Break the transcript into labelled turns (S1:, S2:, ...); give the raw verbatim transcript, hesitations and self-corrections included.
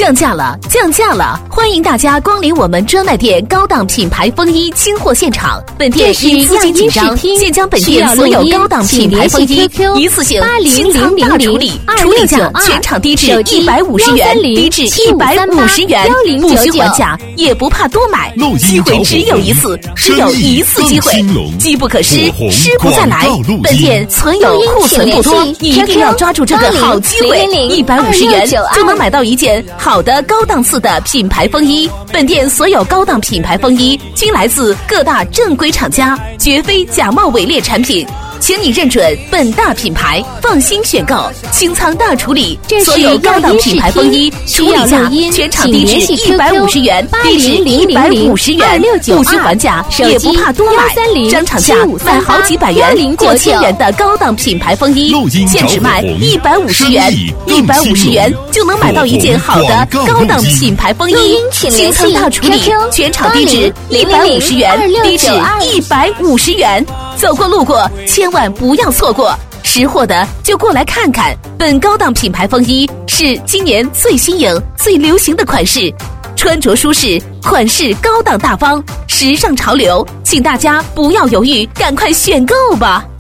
S1: 降价了，降价了！欢迎大家光临我们专卖店高档品牌风衣清货现场。本店因资金紧张，现将本店所有高档品牌风衣一次性清仓大处理，处理价全场低至一百五十元，低至一百五十元，不需还价，也不怕多买，机会只有一次，只有一次机会，机不可失，失不再来。本店存有库存不多，你一定要抓住这个好机会，一百五十元就能买到一件好的高档次的品牌风衣。本店所有高档品牌风衣均来自各大正规厂家，绝非假冒伪劣产品。请你认准本大品牌，放心选购，清仓大处理。所有高档品牌风衣处理价全场低至一百五十元，低至一百五十元，不需还价，也不怕多买。张厂价买好几百元、过千元的高档品牌风衣，现只卖一百五十元，一百五十元就能买到一件好的高档品牌风衣。清仓大处理，全场低至一百五十元，低至一百五十元。走过路过，千万不要错过，识货的就过来看看。本高档品牌风衣是今年最新颖、最流行的款式，穿着舒适，款式高档大方，时尚潮流，请大家不要犹豫，赶快选购吧。